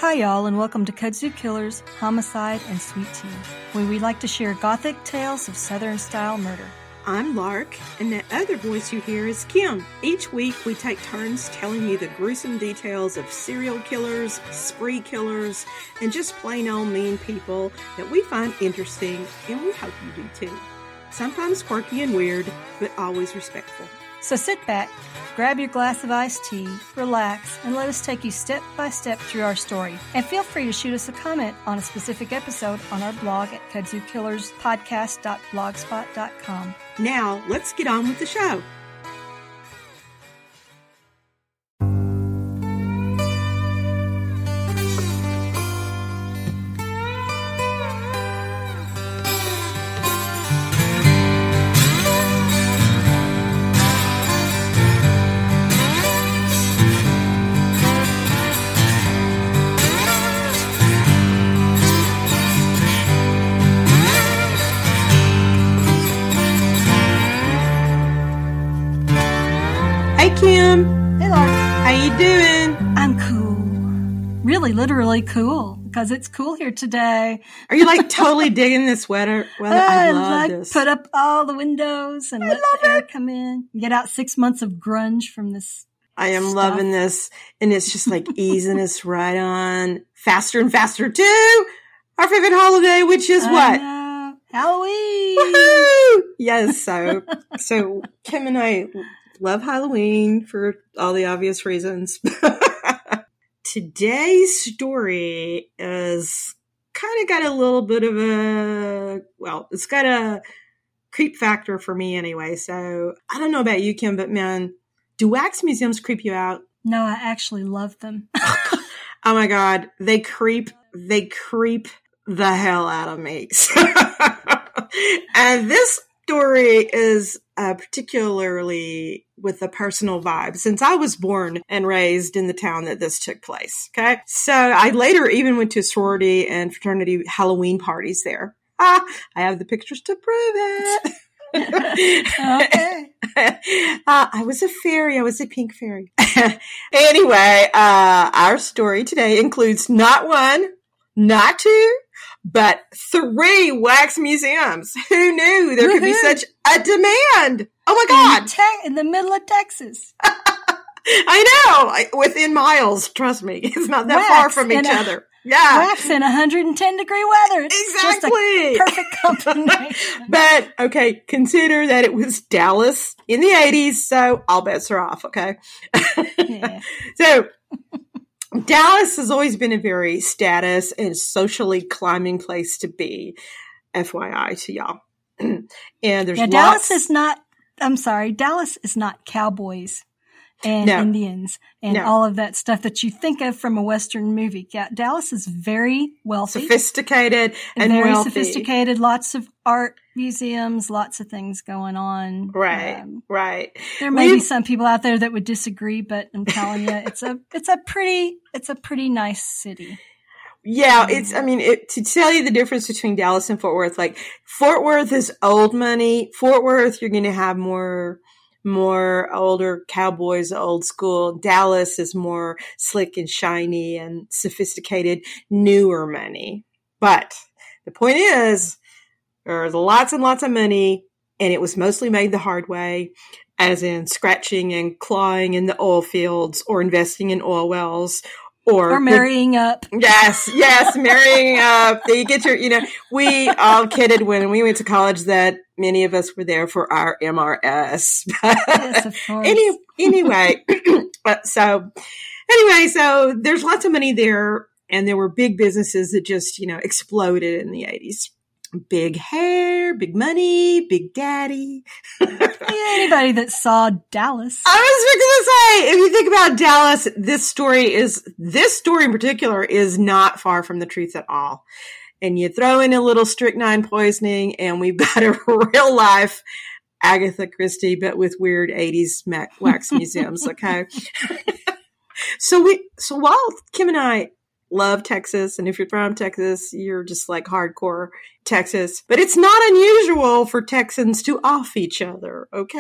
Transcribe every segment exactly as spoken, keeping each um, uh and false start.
Hi y'all, and welcome to Kudzu Killers, Homicide, and Sweet Tea, where we like to share gothic tales of Southern-style murder. I'm Lark, and that other voice you hear is Kim. Each week we take turns telling you the gruesome details of serial killers, spree killers, and just plain old mean people that we find interesting, and we hope you do too. Sometimes quirky and weird, but always respectful. So sit back, grab your glass of iced tea, relax, and let us take you step by step through our story. And feel free to shoot us a comment on a specific episode on our blog at kudzu killers podcast dot blogspot dot com. Now, let's get on with the show. Kim. Hey, Lark. How you doing? I'm cool. Really, literally cool, because it's cool here today. Are you like totally digging this weather? Well, I, I love like this. Put up all the windows and I let love the air it. come in. Get out six months of grunge from this. I am stuff. loving this, and it's just like easing us right on faster and faster to our favorite holiday, which is I what? know. Halloween. Woohoo! Yes, so so Kim and I love Halloween for all the obvious reasons. Today's story is kind of got a little bit of a, well, it's got a creep factor for me anyway. So I don't know about you, Kim, but man, do wax museums creep you out? No, I actually love them. Oh my God. They creep, they creep the hell out of me. And this story is uh, particularly with a personal vibe since I was born and raised in the town that this took place. Okay. So I later even went to sorority and fraternity Halloween parties there. Ah, I have the pictures to prove it. Okay. uh, I was a fairy. I was a pink fairy. Anyway, uh, our story today includes not one, not two, but three wax museums. Who knew there could be Woohoo. such a demand? Oh my God. In, te- in the middle of Texas. I know. I, within miles, trust me. It's not that Wax far from in each a- other. Yeah. Wax in one hundred ten degree weather. It's Exactly. just a perfect combination. But, okay, consider that it was Dallas in the eighties, so all bets are off, okay? Yeah. So, Dallas has always been a very status and socially climbing place to be, F Y I to y'all. And there's Yeah, lots... Dallas is not, I'm sorry, Dallas is not cowboys and No. Indians and No. all of that stuff that you think of from a Western movie. Yeah, Dallas is very wealthy. sophisticated and very wealthy. sophisticated, lots of art museums, lots of things going on. Right, Um, right. there may be We've- some people out there that would disagree, but I'm telling you, it's a, it's a pretty, it's a pretty nice city. Yeah, it's, I mean, it, to tell you the difference between Dallas and Fort Worth, like, Fort Worth is old money. Fort Worth, you're going to have more, more older cowboys, old school. Dallas is more slick and shiny and sophisticated, newer money. But the point is, there's lots and lots of money, and it was mostly made the hard way, as in scratching and clawing in the oil fields or investing in oil wells. Or, Or marrying up. Yes, yes, marrying up. You get your, you know, we all kidded when we went to college that many of us were there for our M R S. Yes, of course. Any, anyway, so anyway, so there's lots of money there, and there were big businesses that just, you know, exploded in the eighties. Big hair, big money, big daddy. Yeah, anybody that saw Dallas. I was going to say, if you think about Dallas, this story is, this story in particular is not far from the truth at all. And you throw in a little strychnine poisoning, and we've got a real life Agatha Christie, but with weird eighties mac- wax museums. Okay. so we, so while Kim and I love Texas, and if you're from Texas, you're just like hardcore Texas. But it's not unusual for Texans to off each other, okay?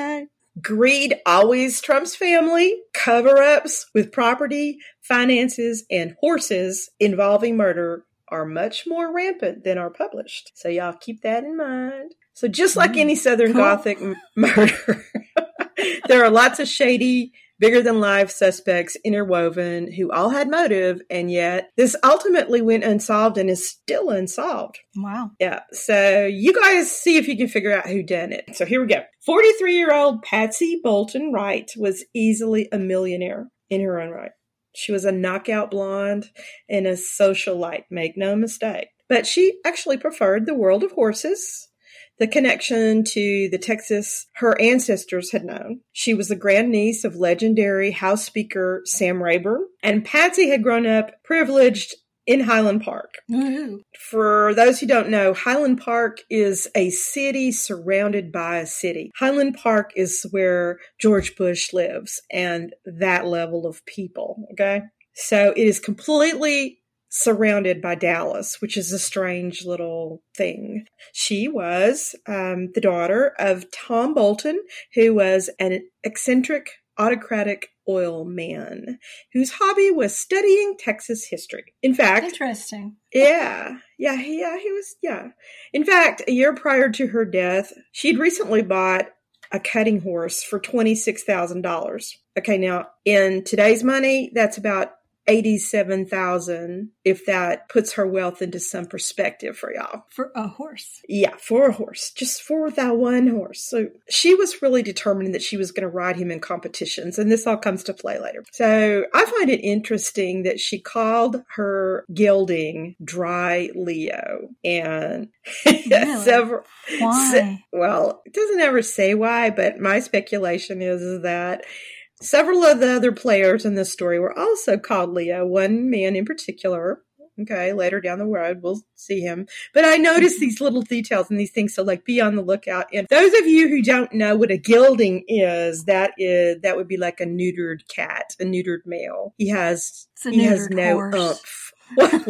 Greed always trumps family. Cover-ups with property, finances, and horses involving murder are much more rampant than are published. So y'all keep that in mind. So just like any Southern Cool. Gothic m- murder, there are lots of shady, bigger-than-life suspects interwoven who all had motive, and yet this ultimately went unsolved and is still unsolved. Wow. Yeah, so you guys see if you can figure out who done it. So here we go. forty-three-year-old Patsy Bolton Wright was easily a millionaire in her own right. She was a knockout blonde and a socialite, make no mistake. But she actually preferred the world of horses, the connection to the Texas her ancestors had known. She was the grandniece of legendary House Speaker Sam Rayburn, and Patsy had grown up privileged in Highland Park. Woo-hoo. For those who don't know, Highland Park is a city surrounded by a city. Highland Park is where George Bush lives, and that level of people, okay? So it is completely surrounded by Dallas, which is a strange little thing. She was um, the daughter of Tom Bolton, who was an eccentric, autocratic oil man whose hobby was studying Texas history. In fact, Interesting. yeah, yeah, yeah, he was, yeah. In fact, a year prior to her death, she'd recently bought a cutting horse for twenty-six thousand dollars. Okay, now, in today's money, that's about eighty-seven thousand, if that puts her wealth into some perspective for y'all. For a horse. Yeah, for a horse. Just for that one horse. So she was really determined that she was going to ride him in competitions, and this all comes to play later. So I find it interesting that she called her gelding Dry Leo. And Really? several... Why? se- well, it doesn't ever say why, but my speculation is, is that several of the other players in this story were also called Leo, one man in particular. Okay, later down the road, we'll see him. But I noticed these little details and these things, so like be on the lookout. And those of you who don't know what a gelding is, that is that would be like a neutered cat, a neutered male. He has It's a he has neutered no horse. oomph. What?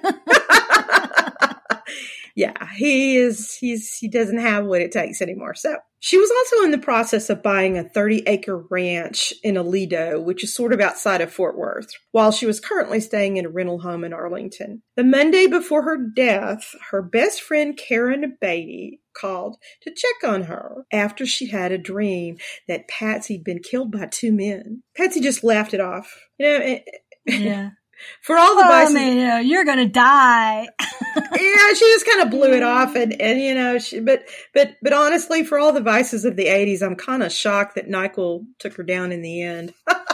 What? Yeah, he is, he's, he doesn't have what it takes anymore. So she was also in the process of buying a thirty acre ranch in Aledo, which is sort of outside of Fort Worth, while she was currently staying in a rental home in Arlington. The Monday before her death, her best friend Karen Beatty called to check on her after she had a dream that Patsy'd been killed by two men. Patsy just laughed it off. You know, it, Yeah. for all the Oh, vices. man, you know, you're going to die. Yeah, she just kind of blew it off, and, and you know, she, but but but honestly, for all the vices of the eighties, I'm kind of shocked that NyQuil took her down in the end.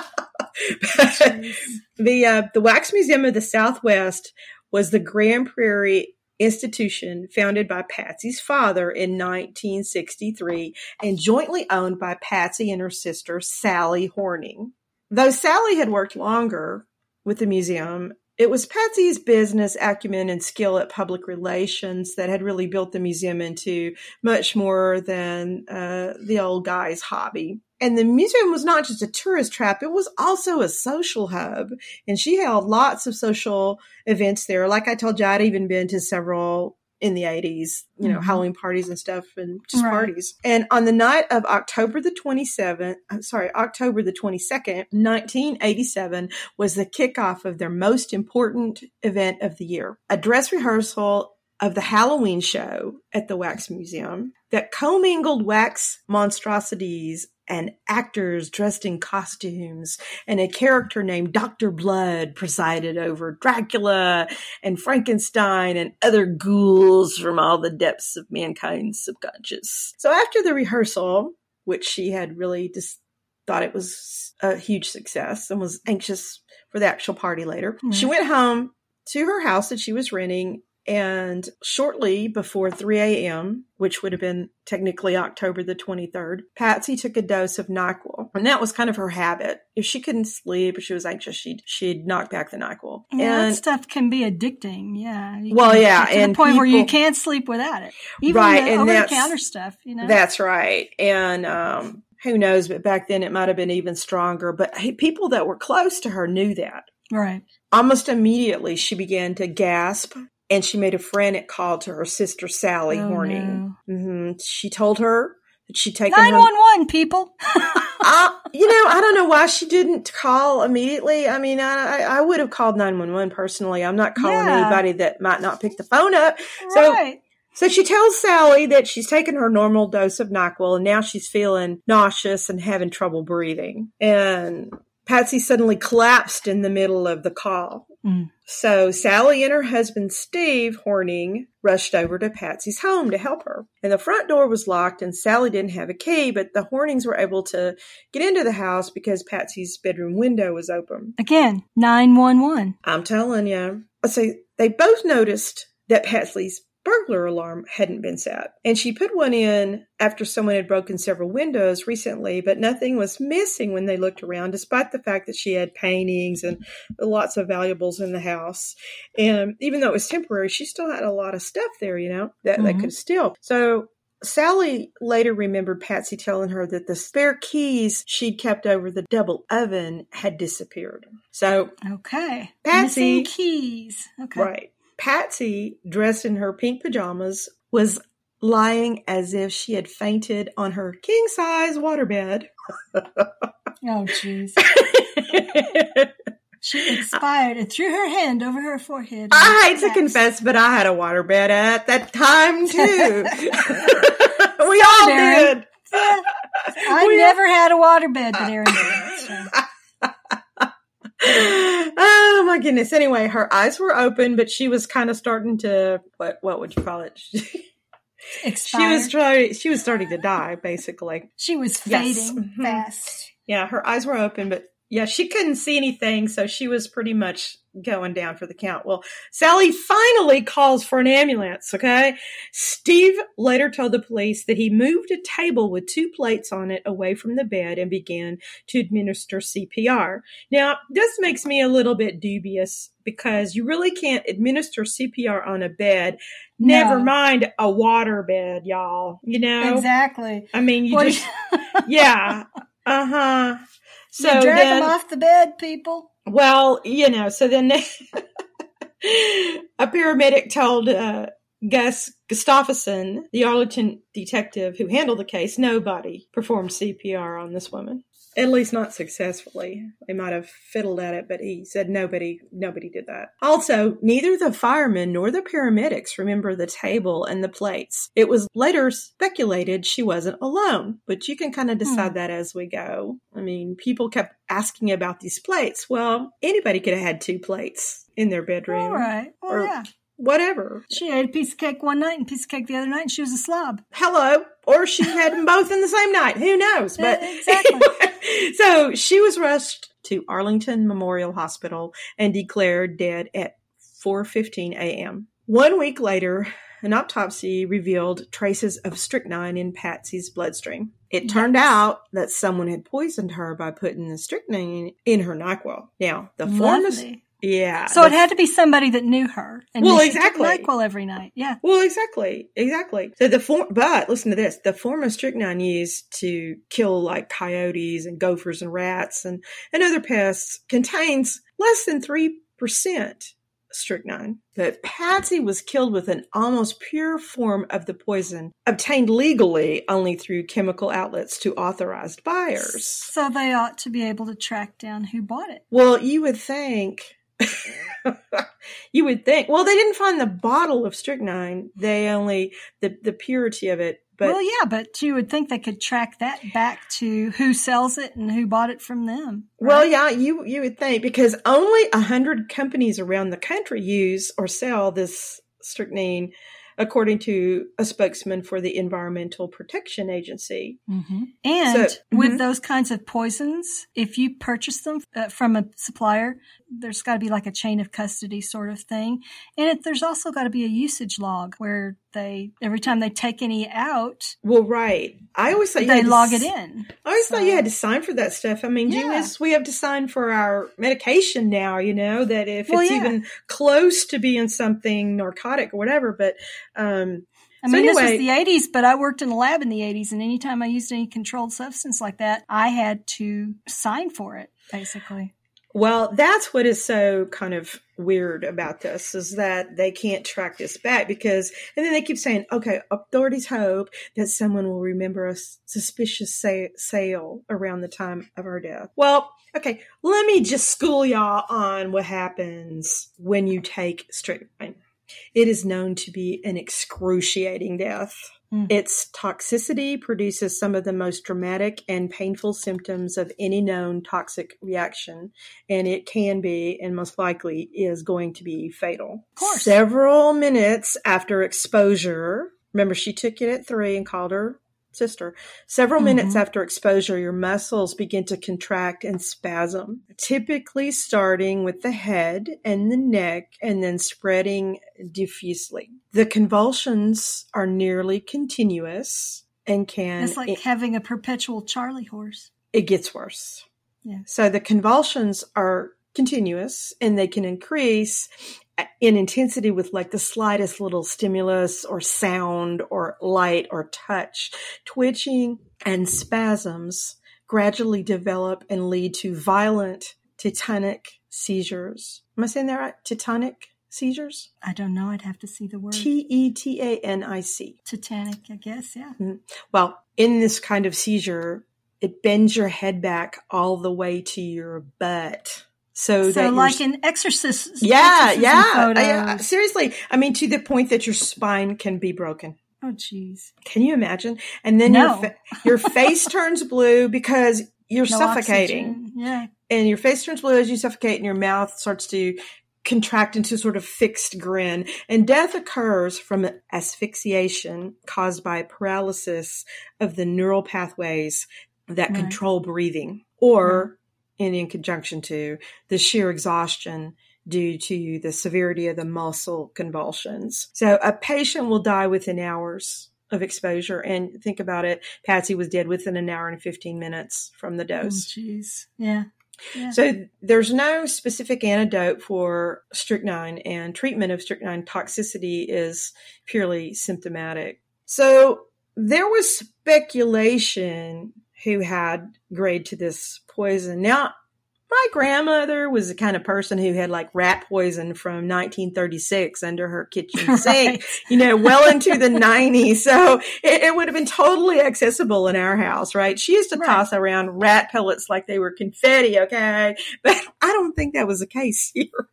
the uh, the Wax Museum of the Southwest was the Grand Prairie institution founded by Patsy's father in nineteen sixty-three and jointly owned by Patsy and her sister Sally Horning. Though Sally had worked longer with the museum, it was Patsy's business acumen and skill at public relations that had really built the museum into much more than uh, the old guy's hobby. And the museum was not just a tourist trap, it was also a social hub. And she held lots of social events there. Like I told you, I'd even been to several in the eighties, you know, mm-hmm. Halloween parties and stuff, and just right. parties. And on the night of October the twenty-seventh, I'm sorry, October the twenty-second, nineteen eighty-seven was the kickoff of their most important event of the year, a dress rehearsal of the Halloween show at the Wax Museum that commingled wax monstrosities and actors dressed in costumes, and a character named Doctor Blood presided over Dracula and Frankenstein and other ghouls from all the depths of mankind's subconscious. So after the rehearsal, which she had really just thought it was a huge success and was anxious for the actual party later, mm-hmm. she went home to her house that she was renting. And shortly before three a.m., which would have been technically October the twenty-third, Patsy took a dose of NyQuil. And that was kind of her habit. If she couldn't sleep, if she was anxious, she'd, she'd knock back the NyQuil. Yeah, and, that stuff can be addicting. Yeah. You well, can yeah. get to and the point people, where you can't sleep without it. Even right, the and over-the-counter stuff, you know? That's right. And, um, who knows, but back then it might have been even stronger. But hey, people that were close to her knew that. Right. Almost immediately, she began to gasp. And she made a frantic call to her sister, Sally oh, Horning. No. Mm-hmm. She told her she'd taken nine one one, people. uh, you know, I don't know why she didn't call immediately. I mean, I, I would have called nine one one personally. I'm not calling Yeah. anybody that might not pick the phone up. So, Right. so she tells Sally that she's taken her normal dose of NyQuil and now she's feeling nauseous and having trouble breathing. And Patsy suddenly collapsed in the middle of the call. Mm. So Sally and her husband, Steve Horning, rushed over to Patsy's home to help her. And the front door was locked and Sally didn't have a key, but the Hornings were able to get into the house because Patsy's bedroom window was open. Again, nine one one. I'm telling you. So they both noticed that Patsy's burglar alarm hadn't been set. And she put one in after someone had broken several windows recently, but nothing was missing when they looked around, despite the fact that she had paintings and lots of valuables in the house. And even though it was temporary, she still had a lot of stuff there, you know, that Mm-hmm. they could steal. So Sally later remembered Patsy telling her that the spare keys she'd kept over the double oven had disappeared. So, Okay. Patsy- Missing keys. Okay. right. Patsy, dressed in her pink pajamas, was lying as if she had fainted on her king-size waterbed. Oh, jeez. She expired and threw her hand over her forehead. I hate to Collapsed. confess, but I had a waterbed at that time, too. We all Darren. did. Yeah. I We- never had a waterbed, but Erin did. So. Oh my goodness. Anyway, her eyes were open, but she was kind of starting to, what, what would you call it? she Expired. was trying, she was starting to die, basically. She was Yes. fading Mhm. fast. Yeah, her eyes were open, but yeah, she couldn't see anything, so she was pretty much going down for the count. Well, Sally finally calls for an ambulance, okay? Steve later told the police that he moved a table with two plates on it away from the bed and began to administer C P R. Now, this makes me a little bit dubious because you really can't administer C P R on a bed, never No. mind a water bed, y'all. You know? Exactly. I mean, you What- just, yeah, uh-huh. So you drag then, them off the bed, people. well, you know, so then a paramedic told uh, Gus Gustafson, the Arlington detective who handled the case, nobody performed C P R on this woman. At least not successfully. They might have fiddled at it, but he said nobody, nobody did that. Also, neither the firemen nor the paramedics remember the table and the plates. It was later speculated she wasn't alone, but you can kind of decide Hmm. that as we go. I mean, people kept asking about these plates. Well, anybody could have had two plates in their bedroom. All right. Well, Or- yeah. Whatever. She ate a piece of cake one night and a piece of cake the other night, and she was a slob. Hello. Or she had them both in the same night. Who knows? But Yeah, exactly. anyway, so she was rushed to Arlington Memorial Hospital and declared dead at four fifteen a.m. One week later, an autopsy revealed traces of strychnine in Patsy's bloodstream. It turned Yes. out that someone had poisoned her by putting the strychnine in her NyQuil. Now, the form is, Lovely. yeah. So the it had to be somebody that knew her. And Well, knew she took exactly. NyQuil every night. Yeah. Well, exactly, exactly. So the form, but listen to this: the form of strychnine used to kill like coyotes and gophers and rats and and other pests contains less than three percent strychnine. But Patsy was killed with an almost pure form of the poison, obtained legally only through chemical outlets to authorized buyers. So they ought to be able to track down who bought it. Well, you would think. You would think. Well, they didn't find the bottle of strychnine. They only the the purity of it. But well, yeah, but you would think they could track that back to who sells it and who bought it from them. well, right? yeah, you you would think because only a hundred companies around the country use or sell this strychnine, according to a spokesman for the Environmental Protection Agency. Mm-hmm. And So- with mhm. those kinds of poisons, if you purchase them uh, from a supplier, there's got to be like a chain of custody sort of thing. And it, there's also got to be a usage log where they, every time they take any out, Well, right. I always thought you they had to log s- it in. I always thought you So- had to sign for that stuff. I mean, Yeah. Eunice, we have to sign for our medication now, you know, that if Well, it's yeah. even close to being something narcotic or whatever, but, um, I So mean, this anyway- was the eighties, but I worked in a lab in the eighties, and anytime I used any controlled substance like that, I had to sign for it, basically. Well, that's what is so kind of weird about this, is that they can't track this back because, and then they keep saying, okay, authorities hope that someone will remember a suspicious sa- sale around the time of our death. Well, okay, let me just school y'all on what happens when you take strychnine. It is known to be an excruciating death. Mm. Its toxicity produces some of the most dramatic and painful symptoms of any known toxic reaction, and it can be, and most likely is going to be, fatal. Of course. Several minutes after exposure, remember she took it at three and called her sister. Several mm-hmm. minutes after exposure, your muscles begin to contract and spasm, typically starting with the head and the neck and then spreading diffusely. The convulsions are nearly continuous and can... It's like it, having a perpetual Charlie horse. It gets worse. Yeah. So the convulsions are continuous and they can increase in intensity with like the slightest little stimulus or sound or light or touch. Twitching and spasms gradually develop and lead to violent tetanic seizures. Am I saying that right? Tetanic seizures? I don't know. I'd have to see the word. T E T A N I C. Tetanic, I guess, yeah. Mm-hmm. Well, in this kind of seizure, it bends your head back all the way to your butt. So, so that like an exorcist. Yeah, yeah, yeah. Seriously. I mean, to the point that your spine can be broken. Oh, jeez. Can you imagine? And then no. your, fa- your face turns blue because you're no suffocating. Oxygen. Yeah. And your face turns blue as you suffocate and your mouth starts to contract into sort of fixed grin. And death occurs from asphyxiation caused by paralysis of the neural pathways that right. control breathing, or right. and in conjunction to the sheer exhaustion due to the severity of the muscle convulsions. So a patient will die within hours of exposure. And think about it, Patsy was dead within an hour and fifteen minutes from the dose. Oh, jeez. Yeah. yeah. So there's no specific antidote for strychnine, and treatment of strychnine toxicity is purely symptomatic. So there was speculation who had grade to this poison. Now, my grandmother was the kind of person who had like rat poison from nineteen thirty-six under her kitchen sink, right. you know, well into the nineties. So it, it would have been totally accessible in our house, right? She used to right. toss around rat pellets like they were confetti, okay? But I don't think that was the case here.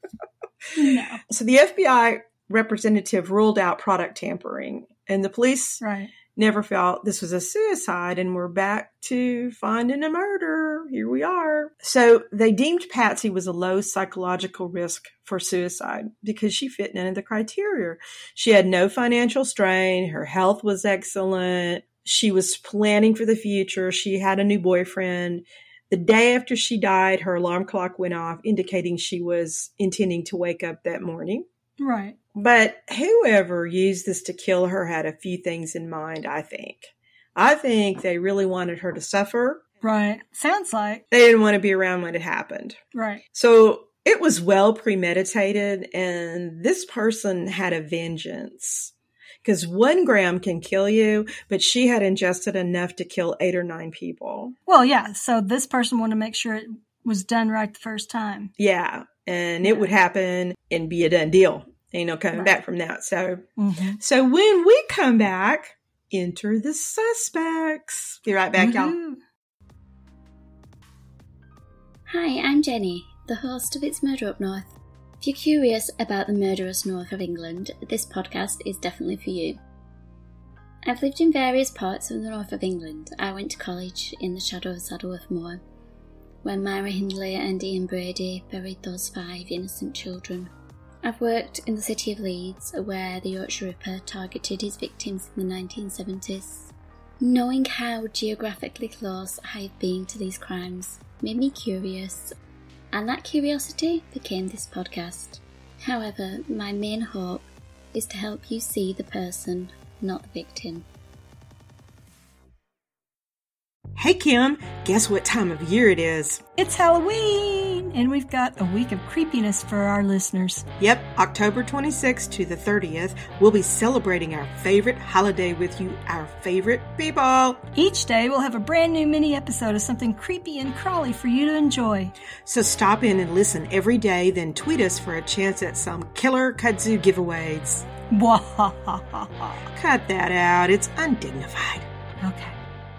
No. So the F B I representative ruled out product tampering, and the police right. never felt this was a suicide, and we're back to finding a murder. Here we are. So they deemed Patsy was a low psychological risk for suicide because she fit none of the criteria. She had no financial strain. Her health was excellent. She was planning for the future. She had a new boyfriend. The day after she died, her alarm clock went off, indicating she was intending to wake up that morning. Right. But whoever used this to kill her had a few things in mind, I think. I think they really wanted her to suffer. Right. Sounds like. They didn't want to be around when it happened. Right. So it was well premeditated, and this person had a vengeance. Because one gram can kill you, but she had ingested enough to kill eight or nine people. Well, yeah. So this person wanted to make sure it was done right the first time. Yeah. And it would happen and be a done deal. Ain't no coming right. back from that. So, mm-hmm. so when we come back, enter the suspects. Be right back, mm-hmm. y'all. Hi, I'm Jenny, the host of It's Murder Up North. If you're curious about the murderous north of England, this podcast is definitely for you. I've lived in various parts of the north of England. I went to college in the shadow of Saddleworth Moor, where Myra Hindley and Ian Brady buried those five innocent children. I've worked in the city of Leeds, where the Yorkshire Ripper targeted his victims in the nineteen seventies. Knowing how geographically close I've been to these crimes made me curious, and that curiosity became this podcast. However, my main hope is to help you see the person, not the victim. Hey Kim, guess what time of year it is? It's Halloween! Halloween, and we've got a week of creepiness for our listeners. Yep, October twenty-sixth to the thirtieth, we'll be celebrating our favorite holiday with you, our favorite people. Each day we'll have a brand new mini episode of something creepy and crawly for you to enjoy. So stop in and listen every day, then tweet us for a chance at some killer kudzu giveaways. Wahahaha. Cut that out, it's undignified. Okay.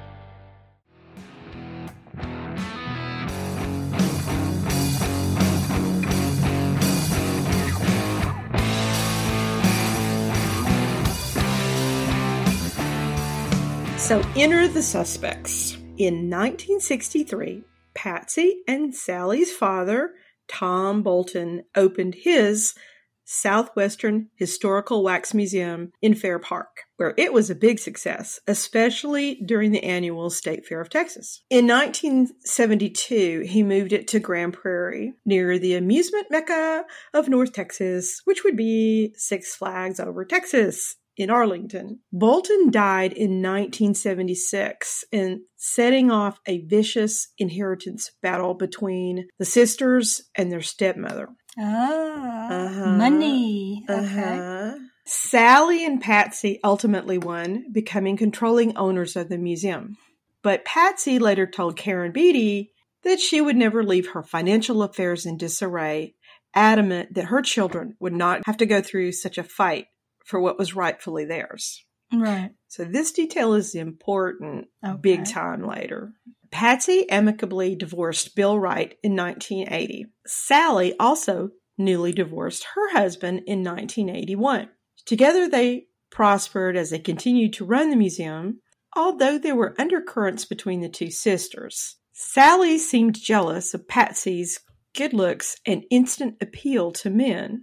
So enter the suspects. In nineteen sixty-three, Patsy and Sally's father, Tom Bolton, opened his Southwestern Historical Wax Museum in Fair Park, where it was a big success, especially during the annual State Fair of Texas. In nineteen seventy-two, he moved it to Grand Prairie, near the amusement mecca of North Texas, which would be Six Flags Over Texas in Arlington. Bolton died in nineteen seventy-six in setting off a vicious inheritance battle between the sisters and their stepmother. Ah, Uh-huh. money. Okay. Uh-huh. Sally and Patsy ultimately won, becoming controlling owners of the museum. But Patsy later told Karen Beatty that she would never leave her financial affairs in disarray, adamant that her children would not have to go through such a fight for what was rightfully theirs. Right. So this detail is important Okay. big time later. Patsy amicably divorced Bill Wright in nineteen eighty. Sally also newly divorced her husband in nineteen eighty-one. Together they prospered as they continued to run the museum, although there were undercurrents between the two sisters. Sally seemed jealous of Patsy's good looks and instant appeal to men.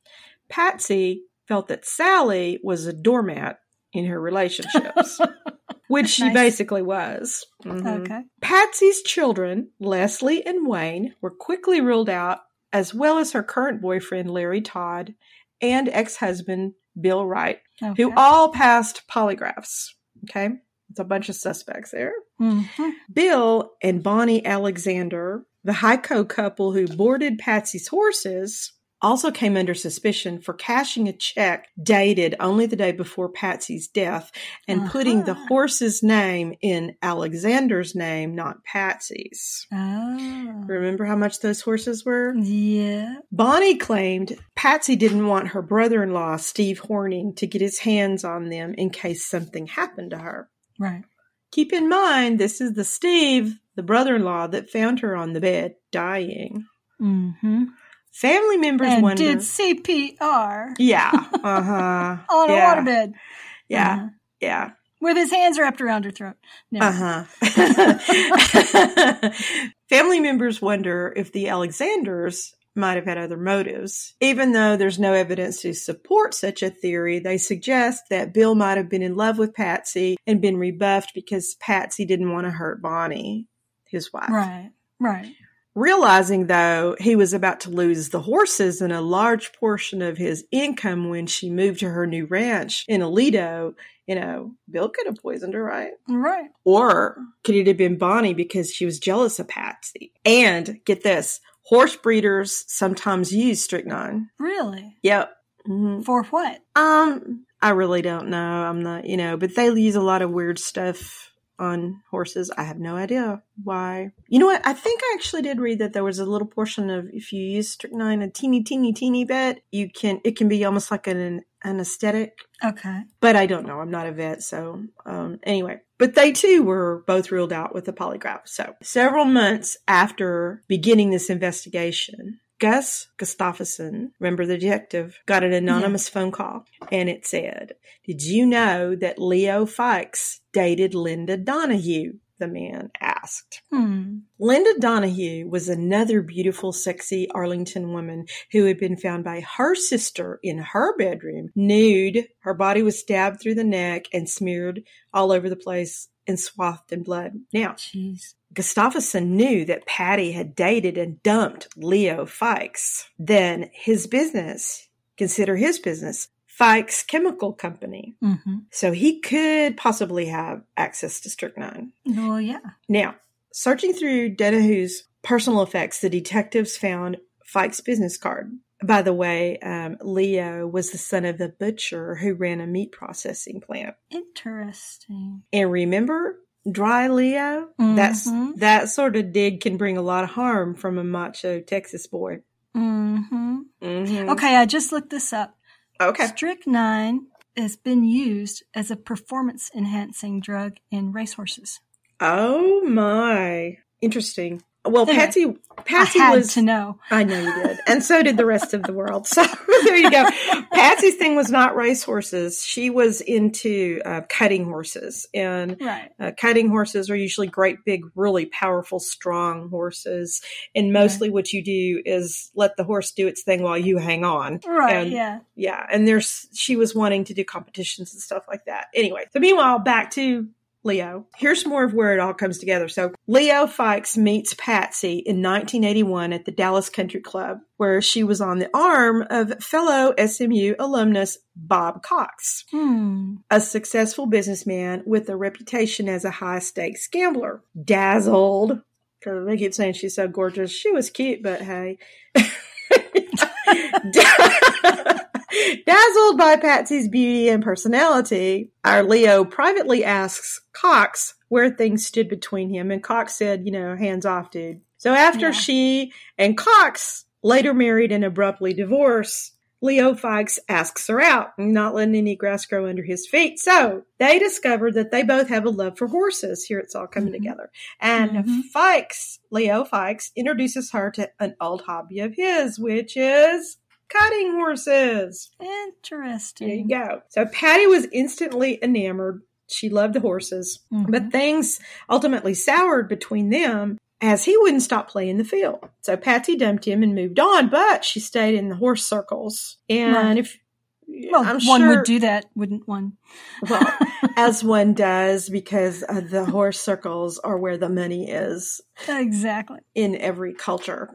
Patsy felt that Sally was a doormat in her relationships, which she Nice. basically was. Mhm. Okay. Patsy's children, Leslie and Wayne, were quickly ruled out, as well as her current boyfriend, Larry Todd, and ex-husband, Bill Wright, Okay. who all passed polygraphs. Okay? It's a bunch of suspects there. Mm-hmm. Bill and Bonnie Alexander, the Heiko couple who boarded Patsy's horses, also came under suspicion for cashing a check dated only the day before Patsy's death and putting the Uh-huh. horse's name in Alexander's name, not Patsy's. Oh. Remember how much those horses were? Yeah. Bonnie claimed Patsy didn't want her brother-in-law, Steve Horning, to get his hands on them in case something happened to her. Right. Keep in mind, this is the Steve, the brother-in-law, that found her on the bed, dying. Mm-hmm. Family members And wonder... did C P R Yeah. Uh-huh. on a yeah. waterbed. Yeah. Uh-huh. Yeah. With his hands wrapped around her throat. No. Uh-huh. Family members wonder if the Alexanders might have had other motives. Even though there's no evidence to support such a theory, they suggest that Bill might have been in love with Patsy and been rebuffed because Patsy didn't want to hurt Bonnie, his wife. Right. Right. Realizing, though, he was about to lose the horses and a large portion of his income when she moved to her new ranch in Aledo, you know, Bill could have poisoned her, right? Right. Or could it have been Bonnie because she was jealous of Patsy? And get this, horse breeders sometimes use strychnine. Really? Yep. Mm-hmm. For what? Um, I really don't know. I'm not, you know, but they use a lot of weird stuff on horses. I have no idea why. You know what? I think I actually did read that there was a little portion of if you use strychnine a teeny, teeny, teeny bit, you can, it can be almost like an anesthetic. Okay. But I don't know. I'm not a vet. So, um, anyway, but they too were both ruled out with the polygraph. So several months after beginning this investigation, Gus Gustafson, remember the detective, got an anonymous yeah. phone call, and it said, "Did you know that Leo Fikes dated Linda Donahue?" The man asked. Hmm. Linda Donahue was another beautiful, sexy Arlington woman who had been found by her sister in her bedroom, nude. Her body was stabbed through the neck and smeared all over the place and swathed in blood. Now, Jeez. Gustafson knew that Patty had dated and dumped Leo Fikes. Then his business, consider his business, Fikes Chemical Company. Mm-hmm. So he could possibly have access to strychnine. Well, yeah. Now, searching through Donahue's personal effects, the detectives found Fike's business card. By the way, um, Leo was the son of a butcher who ran a meat processing plant. Interesting. And remember, dry Leo? Mm-hmm. That's that sort of dig can bring a lot of harm from a macho Texas boy. Mm-hmm. Mm-hmm. Okay, I just looked this up. Okay. Strychnine has been used as a performance-enhancing drug in racehorses. Oh my. Interesting. Well, Anyway, Patsy Patsy I had was to know. I know you did. And so did the rest of the world. So there you go. Patsy's thing was not racehorses. She was into uh, cutting horses. And Right. uh, cutting horses are usually great, big, really powerful, strong horses. And mostly right. what you do is let the horse do its thing while you hang on. Right, and, yeah. Yeah. And there's, she was wanting to do competitions and stuff like that. Anyway, so meanwhile, back to Leo. Here's more of where it all comes together. So Leo Fikes meets Patsy in nineteen eighty-one at the Dallas Country Club, where she was on the arm of fellow S M U alumnus Bob Cox, Hmm. a successful businessman with a reputation as a high-stakes gambler. Dazzled, because they keep saying she's so gorgeous. She was cute, but hey. Dazzled by Patsy's beauty and personality, our Leo privately asks Cox where things stood between him, and Cox said, you know, hands off, dude. So after Yeah. she and Cox later married and abruptly divorced, Leo Fikes asks her out, not letting any grass grow under his feet. So they discovered that they both have a love for horses. Here it's all coming Mm-hmm. together. And Mm-hmm. Fikes, Leo Fikes, introduces her to an old hobby of his, which is cutting horses. Interesting. There you go. So Patty was instantly enamored. She loved the horses. Mm-hmm. But things ultimately soured between them as he wouldn't stop playing the field. So Patsy dumped him and moved on, but she stayed in the horse circles. And Right. if Well, I'm one sure, would do that, wouldn't one? well, as one does, because uh, the horse circles are where the money is Exactly. in every culture.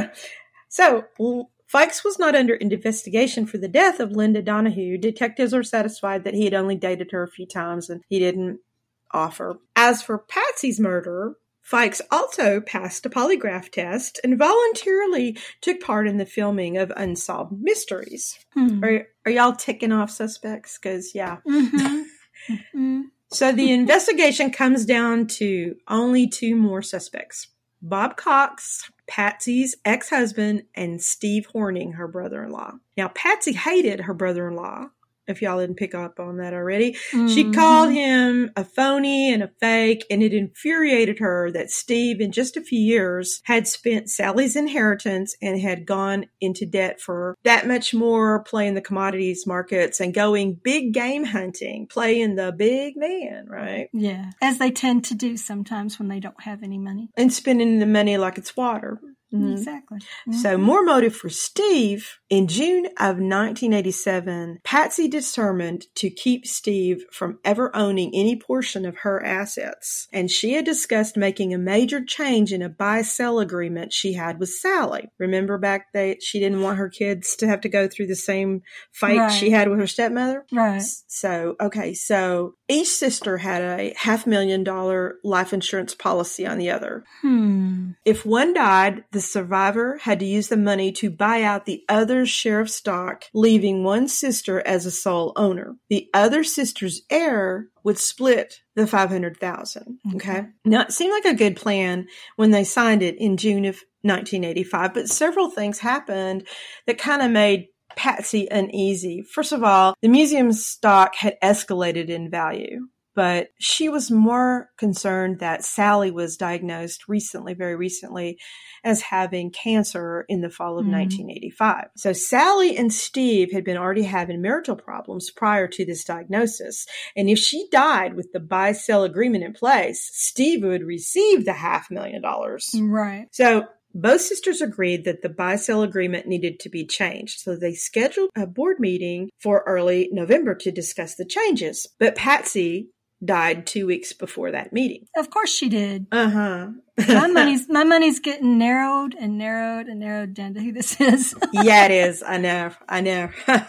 So Fikes was not under investigation for the death of Linda Donahue. Detectives are satisfied that he had only dated her a few times and he didn't offer. As for Patsy's murder, Fikes also passed a polygraph test and voluntarily took part in the filming of Unsolved Mysteries. Hmm. Are, are y'all ticking off suspects? Because, yeah. Mm-hmm. Mm-hmm. So the investigation comes down to only two more suspects. Bob Cox, Patsy's ex-husband, and Steve Horning, her brother-in-law. Now, Patsy hated her brother-in-law, if y'all didn't pick up on that already. Mm-hmm. She called him a phony and a fake, and it infuriated her that Steve, in just a few years, had spent Sally's inheritance and had gone into debt for that much more, playing the commodities markets and going big game hunting, playing the big man, right? Yeah. As they tend to do sometimes when they don't have any money. And spending the money like it's water. Mm-hmm. Exactly. So more motive for Steve. In June of nineteen eighty-seven, Patsy determined to keep Steve from ever owning any portion of her assets. And she had discussed making a major change in a buy-sell agreement she had with Sally. Remember back that she didn't want her kids to have to go through the same fight Right. she had with her stepmother? Right. So, okay, so each sister had a half million dollar life insurance policy on the other. Hmm. If one died, the survivor had to use the money to buy out the other's share of stock, leaving one sister as a sole owner. The other sister's heir would split the five hundred thousand dollars. Okay. Okay. Now, it seemed like a good plan when they signed it in June of nineteen eighty-five, but several things happened that kind of made Patsy uneasy. First of all, the museum's stock had escalated in value, but she was more concerned that Sally was diagnosed recently, very recently, as having cancer in the fall of Mhm. nineteen eighty-five. So Sally and Steve had been already having marital problems prior to this diagnosis. And if she died with the buy-sell agreement in place, Steve would receive the half million dollars. Right. So both sisters agreed that the buy-sell agreement needed to be changed. So they scheduled a board meeting for early November to discuss the changes. But Patsy died two weeks before that meeting. Of course she did. Uh-huh. My money's my money's getting narrowed and narrowed and narrowed down to who this is. Yeah, it is. I know. I know.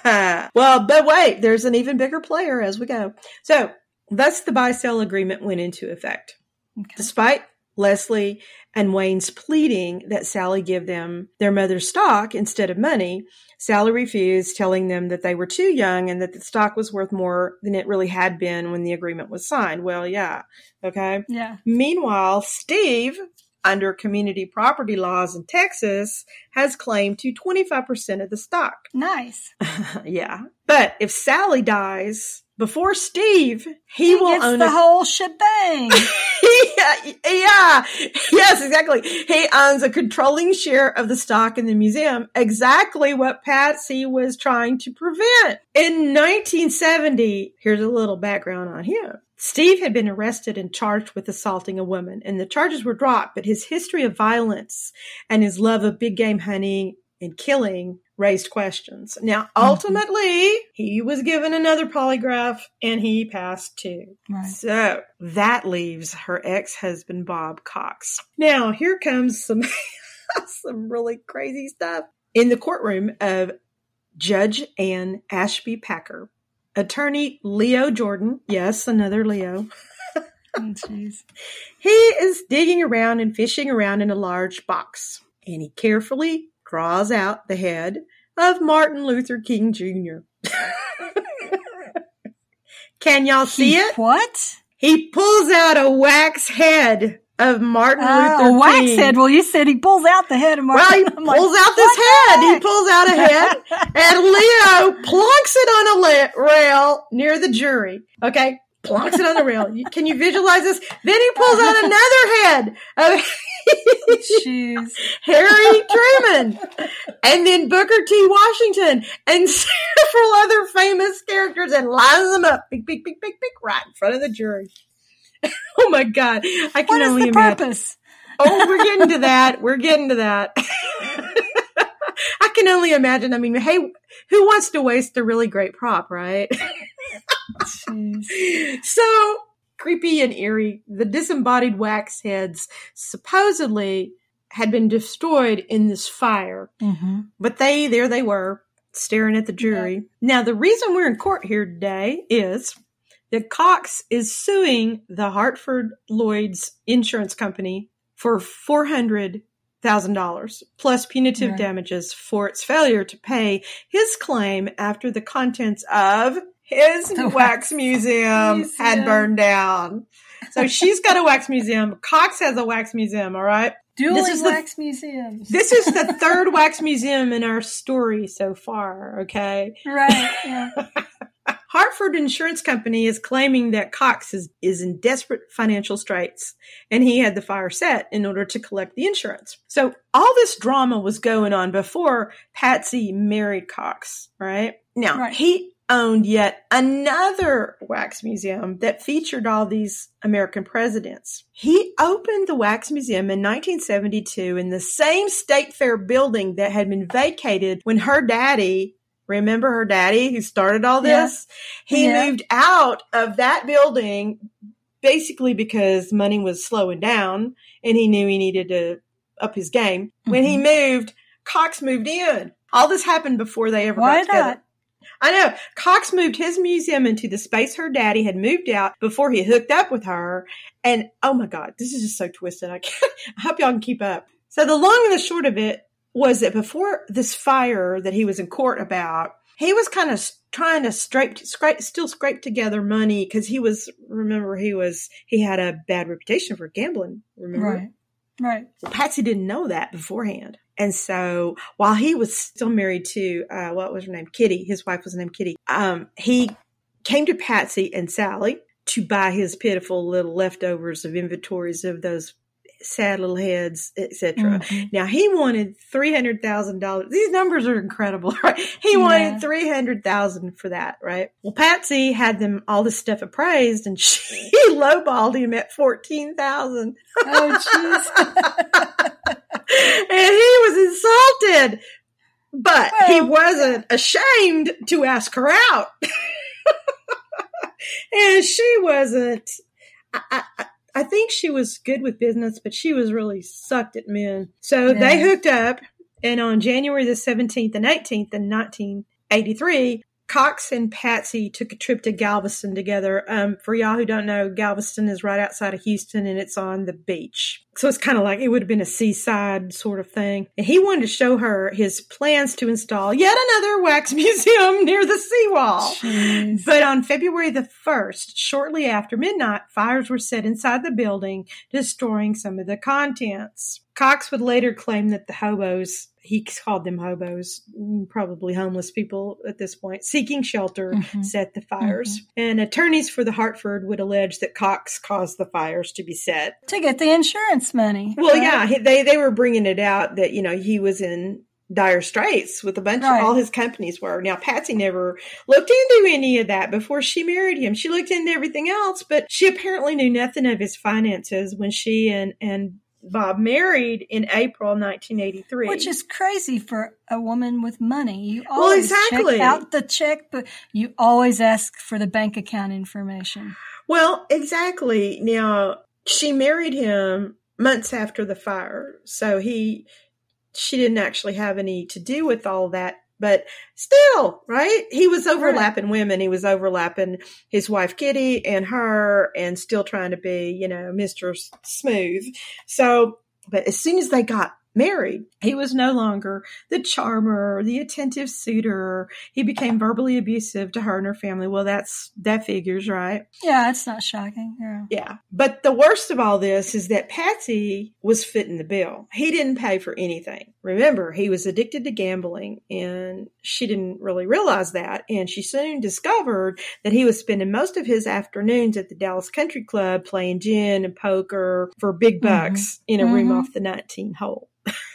Well, but wait, there's an even bigger player as we go. So thus the buy-sell agreement went into effect. Okay. Despite Leslie and Wayne's pleading that Sally give them their mother's stock instead of money, Sally refused, telling them that they were too young and that the stock was worth more than it really had been when the agreement was signed. Well, yeah. Okay. Yeah. Meanwhile, Steve, under community property laws in Texas, has claim to twenty-five percent of the stock. Nice. Yeah. But if Sally dies before Steve, he, he will gets own the a- whole shebang. yeah, yeah. Yes, exactly. He owns a controlling share of the stock in the museum, exactly what Patsy was trying to prevent. In nineteen seventy, here's a little background on him. Steve had been arrested and charged with assaulting a woman, and the charges were dropped, but his history of violence and his love of big game hunting and killing raised questions. Now, ultimately, mm-hmm. he was given another polygraph and he passed too. Right. So that leaves her ex-husband, Bob Cox. Now, here comes some, some really crazy stuff. In the courtroom of Judge Ann Ashby Packer, attorney Leo Jordan, yes, another Leo, oh, jeez. He is digging around and fishing around in a large box, and he carefully draws out the head of Martin Luther King Junior Can y'all see he, it? What? He pulls out a wax head of Martin uh, Luther King. A wax head? Well, you said he pulls out the head of Martin. Well, he I'm pulls like, out this head. He pulls out a head, and Leo plonks it on a la- rail near the jury. Okay? Plonks it on the rail. You, can you visualize this? Then he pulls out another head of Jeez. Harry Truman, and then Booker T. Washington, and several other famous characters, and lines them up, big, big, big, big, big, right in front of the jury. Oh my God! I can what is only the imagine. Purpose? Oh, we're getting to that. We're getting to that. I can only imagine. I mean, hey, who wants to waste a really great prop, right? So creepy and eerie. The disembodied wax heads supposedly had been destroyed in this fire, mm-hmm. but they, there they were, staring at the jury. Yeah. Now, the reason we're in court here today is that Cox is suing the Hartford Lloyd's insurance company for four hundred thousand dollars plus punitive right. damages for its failure to pay his claim after the contents of his the wax, wax museum, museum had burned down. So she's got a wax museum. Cox has a wax museum, all right? Dueling this is wax the, museums. This is the third wax museum in our story so far, okay? Right, yeah. Hartford Insurance Company is claiming that Cox is, is in desperate financial straits, and he had the fire set in order to collect the insurance. So all this drama was going on before Patsy married Cox, right? Now, right. he owned yet another wax museum that featured all these American presidents. He opened the wax museum in nineteen seventy-two in the same State Fair building that had been vacated when her daddy, remember her daddy who started all this? Yeah. He yeah. moved out of that building basically because money was slowing down and he knew he needed to up his game. Mm-hmm. When he moved, Cox moved in. All this happened before they ever Why got together. Not? I know. Cox moved his museum into the space her daddy had moved out before he hooked up with her. And oh my God, this is just so twisted. I can't, I hope y'all can keep up. So the long and the short of it was that before this fire that he was in court about, he was kind of trying to scrape, scrape still scrape together money because he was, remember, he was, he had a bad reputation for gambling, remember? Right, right. Well, Patsy didn't know that beforehand. And so while he was still married to, uh, what was her name? Kitty. His wife was named Kitty. Um, he came to Patsy and Sally to buy his pitiful little leftovers of inventories of those sad little heads, et cetera. Mm-hmm. Now he wanted three hundred thousand dollars. These numbers are incredible, right? He wanted yeah. three hundred thousand dollars for that, right? Well, Patsy had them all this stuff appraised and she lowballed him at fourteen thousand dollars. Oh, jeez. And he was insulted, but well, he wasn't ashamed to ask her out. And she wasn't, I, I, I think she was good with business, but she was really sucked at men. So yeah. they hooked up, and on January the seventeenth and eighteenth in nineteen eighty-three, Cox and Patsy took a trip to Galveston together. Um, for y'all who don't know, Galveston is right outside of Houston, and it's on the beach. So it's kind of like it would have been a seaside sort of thing. And he wanted to show her his plans to install yet another wax museum near the seawall. Jeez. But on February the first, shortly after midnight, fires were set inside the building, destroying some of the contents. Cox would later claim that the hobos, he called them hobos, probably homeless people at this point, seeking shelter, mm-hmm. set the fires. Mm-hmm. And attorneys for the Hartford would allege that Cox caused the fires to be set. To get the insurance money. Well, right? yeah, they, they were bringing it out that, you know, he was in dire straits with a bunch right. of all his companies were. Now, Patsy never looked into any of that before she married him. She looked into everything else, but she apparently knew nothing of his finances when she and, and Bob married in April nineteen eighty-three. Which is crazy for a woman with money. You always well, exactly. check out the check, but you always ask for the bank account information. Well, exactly. Now, she married him months after the fire, so he, she didn't actually have any to do with all that. But still, right? He was overlapping right. women. He was overlapping his wife, Kitty, and her, and still trying to be, you know, Mister Smooth. So, but as soon as they got married, he was no longer the charmer, the attentive suitor. He became verbally abusive to her and her family. Well, that's, that figures, right? Yeah, it's not shocking. Yeah. Yeah. But the worst of all this is that Patsy was footing the bill. He didn't pay for anything. Remember, he was addicted to gambling, and she didn't really realize that. And she soon discovered that he was spending most of his afternoons at the Dallas Country Club playing gin and poker for big bucks mm-hmm. in a mm-hmm. room off the nineteen hole.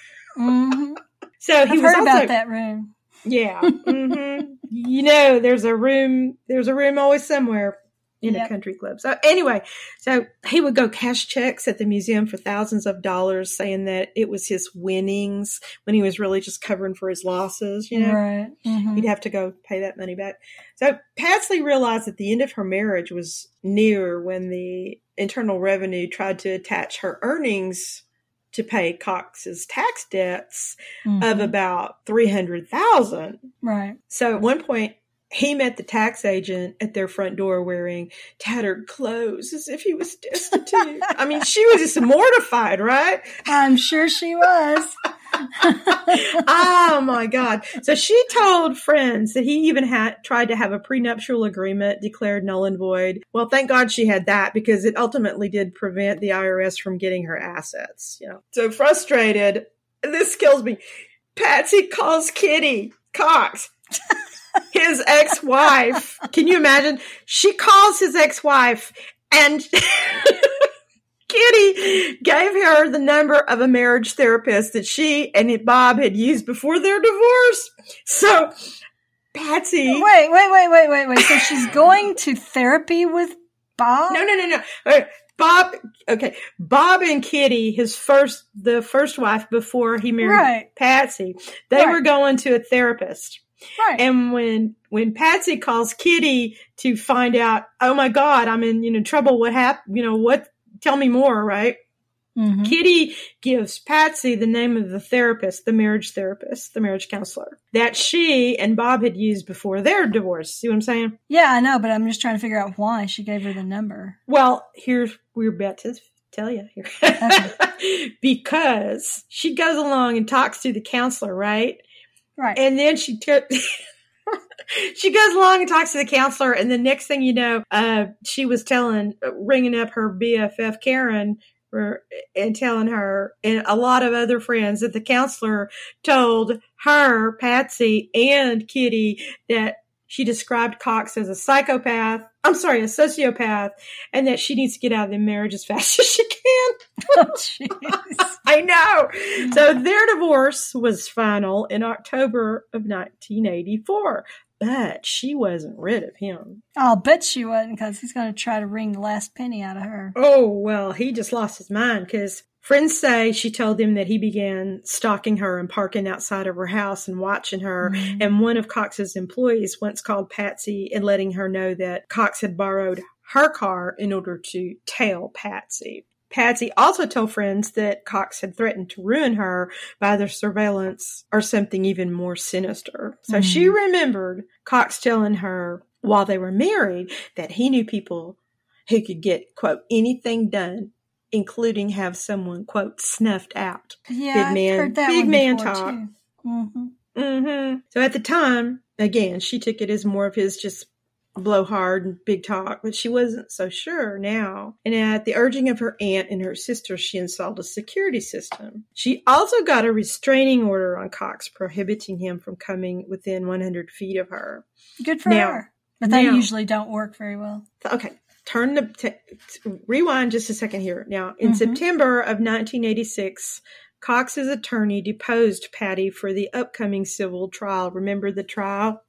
mm-hmm. So he I've was heard also, about that room. Yeah. Mm-hmm. You know, there's a room, there's a room always somewhere in yep. a country club. So anyway, so he would go cash checks at the museum for thousands of dollars, saying that it was his winnings when he was really just covering for his losses, you know. Right. Mm-hmm. He'd have to go pay that money back. So Patsy realized that the end of her marriage was near when the Internal Revenue tried to attach her earnings to pay Cox's tax debts mm-hmm. of about three hundred thousand dollars. Right. So at one point, he met the tax agent at their front door wearing tattered clothes as if he was destitute. I mean, she was just mortified, right? I'm sure she was. Oh, my God. So she told friends that he even had tried to have a prenuptial agreement declared null and void. Well, thank God she had that, because it ultimately did prevent the I R S from getting her assets. You know, so frustrated. This kills me. Patsy calls Kitty Cox his ex-wife. Can you imagine? She calls his ex-wife, and Kitty gave her the number of a marriage therapist that she and Bob had used before their divorce. So Patsy. Wait, wait, wait, wait, wait, wait. So she's going to therapy with Bob? No, no, no, no. Right. Bob, okay. Bob and Kitty, his first, the first wife before he married right. Patsy, they right. were going to a therapist. Right. And when, when Patsy calls Kitty to find out, oh my God, I'm in, you know, trouble. What happened? You know, what, tell me more, right? Mm-hmm. Kitty gives Patsy the name of the therapist, the marriage therapist, the marriage counselor that she and Bob had used before their divorce. See what I'm saying? Yeah, I know, but I'm just trying to figure out why she gave her the number. Well, here's, we're about to tell you here. Okay. Because she goes along and talks to the counselor, right? Right. And then she ter- she goes along and talks to the counselor, and the next thing you know, uh, she was telling, ringing up her B F F Karen, for, and telling her and a lot of other friends that the counselor told her, Patsy, and Kitty that she described Cox as a psychopath. I'm sorry, a sociopath, and that she needs to get out of the marriage as fast as she can. Oh, jeez. I know. So their divorce was final in October of nineteen eighty-four, but she wasn't rid of him. I'll bet she wasn't, because he's going to try to wring the last penny out of her. Oh, well, he just lost his mind, because friends say she told him that he began stalking her and parking outside of her house and watching her. Mm-hmm. And one of Cox's employees once called Patsy and letting her know that Cox had borrowed her car in order to tail Patsy. Patsy also told friends that Cox had threatened to ruin her by their surveillance or something even more sinister. So mm. she remembered Cox telling her while they were married that he knew people who could get, quote, anything done, including have someone, quote, snuffed out. Yeah, big man, I've heard that big one man before, talk. Too. Mm-hmm. Mm-hmm. So at the time, again, she took it as more of his just blowhard and big talk, but she wasn't so sure now. And at the urging of her aunt and her sister, she installed a security system. She also got a restraining order on Cox, prohibiting him from coming within one hundred feet of her. Good for now, her. But they now, usually don't work very well. Okay. Turn the, t- t- rewind just a second here. Now, in mm-hmm. September of nineteen eighty-six, Cox's attorney deposed Patty for the upcoming civil trial. Remember the trial?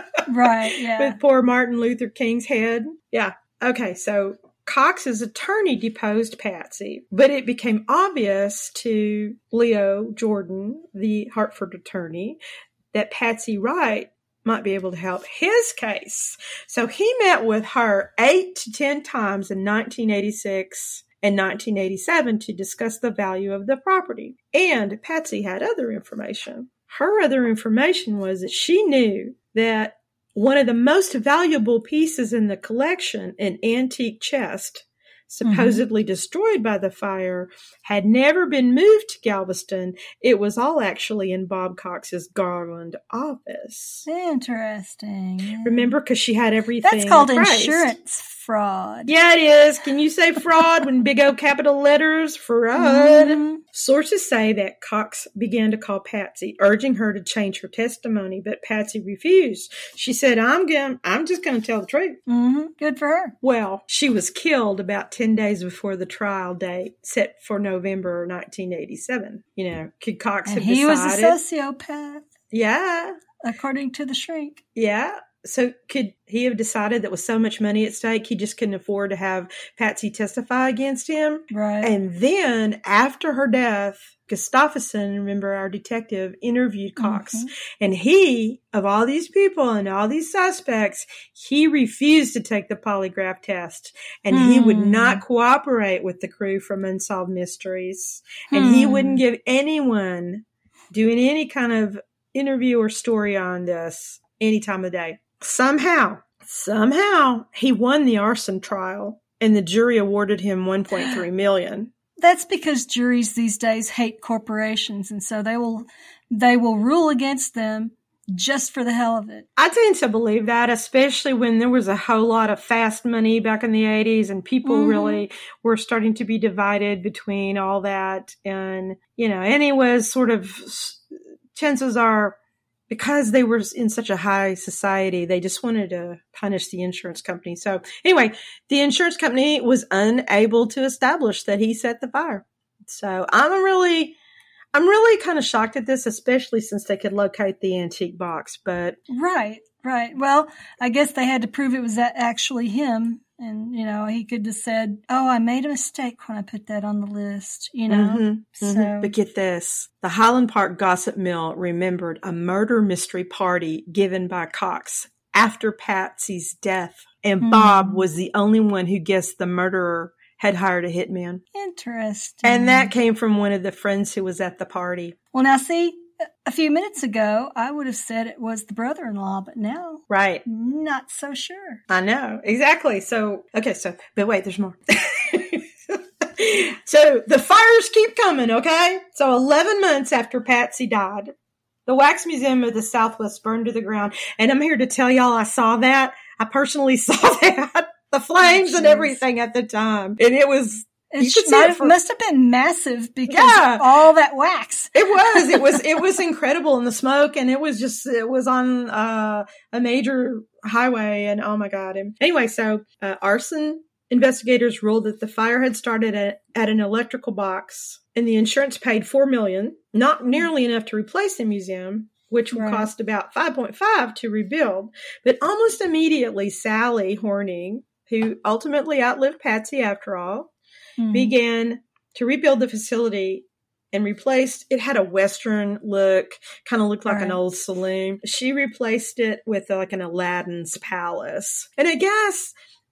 Right, yeah. With poor Martin Luther King's head. Yeah. Okay, so Cox's attorney deposed Patsy, but it became obvious to Leo Jordan, the Hartford attorney, that Patsy Wright might be able to help his case. So he met with her eight to ten times in nineteen eighty-six and nineteen eighty-seven to discuss the value of the property. And Patsy had other information. Her other information was that she knew that one of the most valuable pieces in the collection, an antique chest, supposedly mm-hmm. destroyed by the fire, had never been moved to Galveston. It was all actually in Bob Cox's Garland office. Interesting. Remember, because she had everything That's called priced. Insurance fraud. Yeah, it is. Can you say fraud when big O capital letters? Fraud. Mm-hmm. Sources say that Cox began to call Patsy, urging her to change her testimony, but Patsy refused. She said, I'm going I'm just going to tell the truth. Mm-hmm. Good for her. Well, she was killed about ten days before the trial date set for November nineteen eighty-seven. You know, could Cox and have he decided? He was a sociopath. Yeah. According to the shrink. Yeah. So could he have decided that with so much money at stake, he just couldn't afford to have Patsy testify against him? Right. And then after her death, Gustafson, remember our detective, interviewed Cox. Mm-hmm. And he, of all these people and all these suspects, he refused to take the polygraph test. And mm. he would not cooperate with the crew from Unsolved Mysteries. And mm. he wouldn't give anyone doing any kind of interview or story on this any time of day. Somehow, somehow, he won the arson trial, and the jury awarded him one point three million dollars. That's because juries these days hate corporations, and so they will they will rule against them just for the hell of it. I tend to believe that, especially when there was a whole lot of fast money back in the eighties, and people mm-hmm. really were starting to be divided between all that, and you know, and it was sort of, chances are, because they were in such a high society, they just wanted to punish the insurance company. So anyway, the insurance company was unable to establish that he set the fire. So I'm really, I'm really kind of shocked at this, especially since they could locate the antique box. But right, right. Well, I guess they had to prove it was actually him. And, you know, he could have said, oh, I made a mistake when I put that on the list, you know. Mm-hmm, so. Mm-hmm. But get this. The Highland Park Gossip Mill remembered a murder mystery party given by Cox after Patsy's death. And mm. Bob was the only one who guessed the murderer had hired a hitman. Interesting. And that came from one of the friends who was at the party. Well, now, see, a few minutes ago, I would have said it was the brother-in-law, but now, right, not so sure. I know, exactly. So, okay, so, but wait, there's more. So, the fires keep coming, okay? So, eleven months after Patsy died, the Wax Museum of the Southwest burned to the ground. And I'm here to tell y'all I saw that. I personally saw that. The flames oh, and everything at the time. And it was... It, might have, for, must have been massive because yeah, of all that wax. It was. It was. It was incredible in the smoke, and it was just. It was on uh, a major highway, and oh my god! And anyway, so uh, arson investigators ruled that the fire had started at, at an electrical box, and the insurance paid four million dollars, not nearly enough to replace the museum, which would right. cost about five point five to rebuild. But almost immediately, Sally Horning, who ultimately outlived Patsy after all, Mm. began to rebuild the facility and replaced, it had a Western look, kind of looked like right. an old saloon. She replaced it with like an Aladdin's palace. And I guess,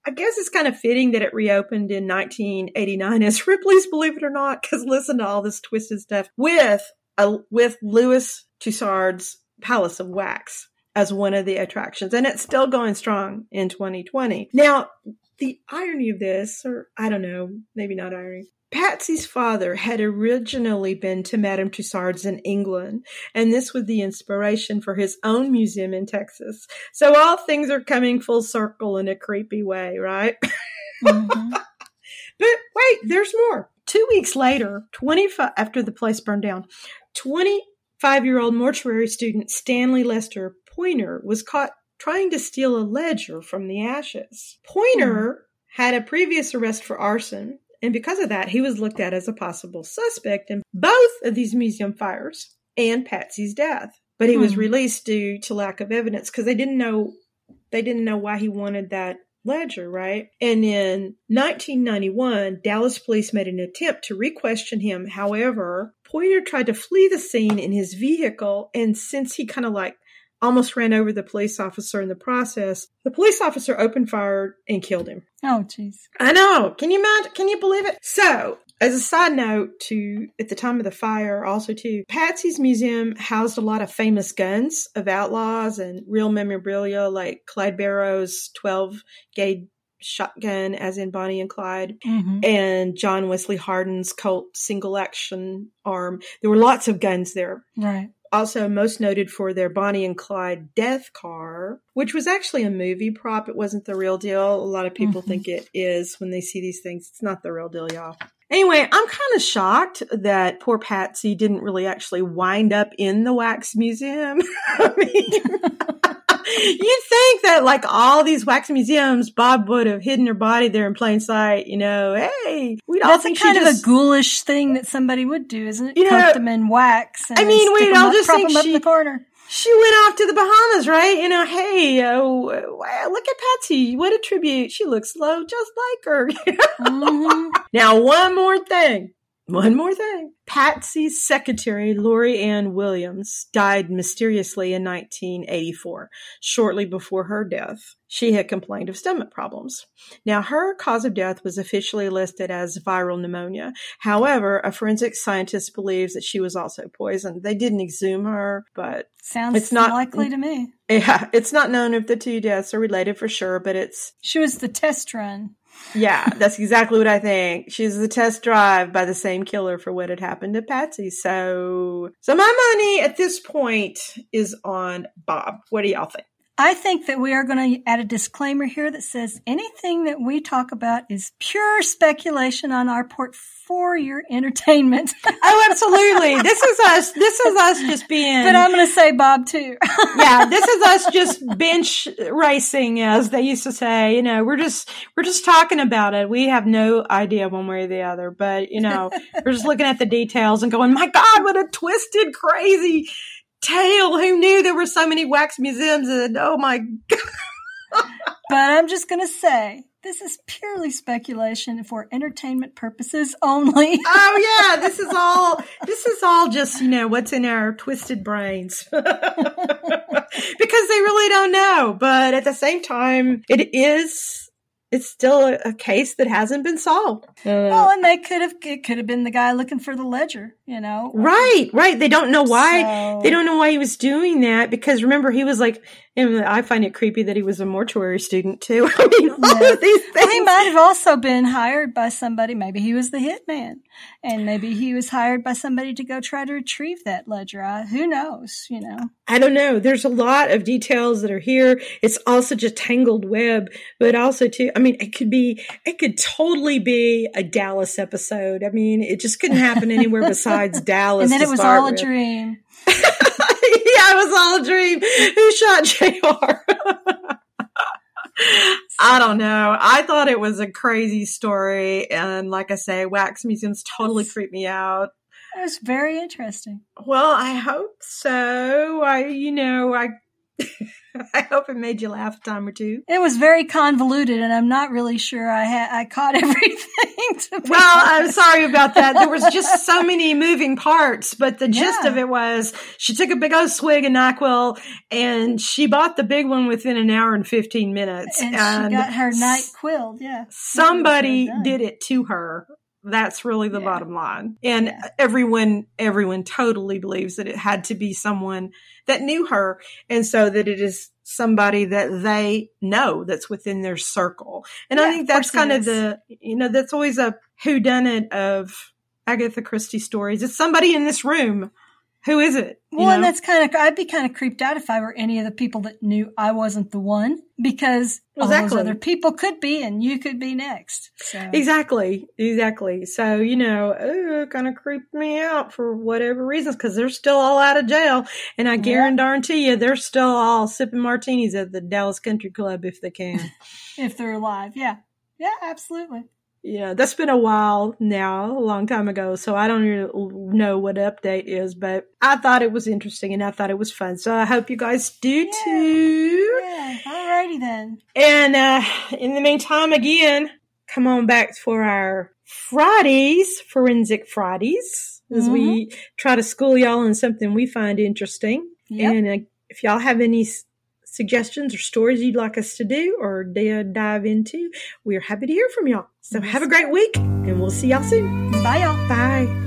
I guess it's kind of fitting that it reopened in nineteen eighty-nine as Ripley's, believe it or not, because listen to all this twisted stuff with a, with Louis Tussauds Palace of Wax as one of the attractions. And it's still going strong in twenty twenty. Now, the irony of this, or I don't know, maybe not irony, Patsy's father had originally been to Madame Tussauds in England, and this was the inspiration for his own museum in Texas. So all things are coming full circle in a creepy way, right? Mm-hmm. But wait, there's more. Two weeks later, twenty-five after the place burned down, twenty-five-year-old mortuary student Stanley Lester Pointer was caught trying to steal a ledger from the ashes. Pointer mm. had a previous arrest for arson, and because of that, he was looked at as a possible suspect in both of these museum fires and Patsy's death. But he mm. was released due to lack of evidence because they didn't know they didn't know why he wanted that ledger, right? And in nineteen ninety-one, Dallas police made an attempt to re-question him. However, Pointer tried to flee the scene in his vehicle, and since he kind of like almost ran over the police officer in the process, the police officer opened fire and killed him. Oh, jeez. I know. Can you imagine? Can you believe it? So, as a side note to, at the time of the fire, also too, Patsy's museum housed a lot of famous guns of outlaws and real memorabilia like Clyde Barrow's twelve gauge shotgun, as in Bonnie and Clyde, mm-hmm. and John Wesley Hardin's Colt single action arm. There were lots of guns there. Right. Also most noted for their Bonnie and Clyde death car, which was actually a movie prop. It wasn't the real deal. A lot of people mm-hmm. think it is when they see these things. It's not the real deal, y'all. Anyway, I'm kind of shocked that poor Patsy didn't really actually wind up in the wax museum. I mean, you'd think that like all these wax museums, Bob would have hidden her body there in plain sight. You know, hey, we'd all That's think a kind she of just, a ghoulish thing that somebody would do, isn't it? You Coat know, them in wax. And I mean, stick we'd them all up, just prop think them up she, in the corner. She went off to the Bahamas, right? You know, hey, oh, look at Patsy. What a tribute. She looks slow, just like her. mm-hmm. Now, one more thing. One more thing. Patsy's secretary, Lori Ann Williams, died mysteriously in nineteen eighty-four, shortly before her death. She had complained of stomach problems. Now, her cause of death was officially listed as viral pneumonia. However, a forensic scientist believes that she was also poisoned. They didn't exhume her, but sounds it's not likely to me. Yeah, it's not known if the two deaths are related for sure, but it's... She was the test run. Yeah, that's exactly what I think. She's the test drive by the same killer for what had happened to Patsy. So, so my money at this point is on Bob. What do y'all think? I think that we are going to add a disclaimer here that says anything that we talk about is pure speculation on our part for your entertainment. Oh, absolutely. This is us. This is us just being. But I'm going to say Bob too. Yeah, this is us just bench racing, as they used to say. You know, we're just we're just talking about it. We have no idea one way or the other. But you know, we're just looking at the details and going, "My God, what a twisted, crazy tale! Who knew there were so many wax museums?" And oh my God. But I'm just going to say, this is purely speculation for entertainment purposes only. Oh yeah, this is all, this is all just, you know, what's in our twisted brains. Because they really don't know. But at the same time, it is, it's still a, a case that hasn't been solved. Uh, well, and they could have, it could have been the guy looking for the ledger, you know? Right, right. They don't know why, so, they don't know why he was doing that, because remember, he was like, and I find it creepy that he was a mortuary student too. I mean, all yeah. of these things. Well, he might have also been hired by somebody. Maybe he was the hitman, and maybe he was hired by somebody to go try to retrieve that ledger. I, who knows? You know, I don't know. There's a lot of details that are here. It's also just tangled web, but also too. I mean, it could be. It could totally be a Dallas episode. I mean, it just couldn't happen anywhere besides Dallas. And then it was all a with. dream. Yeah, it was all a dream. Who shot J R? I don't know. I thought it was a crazy story. And like I say, wax museums totally creep me out. It was very interesting. Well, I hope so. I, you know, I, I hope it made you laugh a time or two. It was very convoluted, and I'm not really sure I ha- I caught everything. Well, I'm sorry about that. There was just so many moving parts, but the gist Yeah. of it was she took a big old swig of NyQuil, and she bought the big one within an hour and fifteen minutes. And, and she got her night quilled, yeah. Somebody Done. did it to her. That's really the Yeah. bottom line. And Yeah. everyone, everyone totally believes that it had to be someone that knew her. And so that it is somebody that they know that's within their circle. And Yeah, I think of that's course it kind of is. the, you know, that's always a whodunit of Agatha Christie stories. It's somebody in this room. Who is it? You Well, and know? that's kind of, I'd be kind of creeped out if I were any of the people that knew I wasn't the one, because all Exactly. those other people could be, and you could be next. So Exactly, exactly. So, you know, it kind of creeped me out for whatever reasons, because they're still all out of jail. And I Yeah. guarantee you, they're still all sipping martinis at the Dallas Country Club if they can. if they're alive, yeah. Yeah, absolutely. Yeah, that's been a while now, a long time ago. So I don't even know what update is, but I thought it was interesting and I thought it was fun. So I hope you guys do Yeah. too. Yeah, alrighty then. And uh, in the meantime, again, come on back for our Fridays, Forensic Fridays, as Mm-hmm. we try to school y'all on something we find interesting. Yep. And uh, if y'all have any s- suggestions or stories you'd like us to do or d- dive into, we're happy to hear from y'all. So Yes, have a great week, and we'll see y'all soon. Bye, y'all. Bye.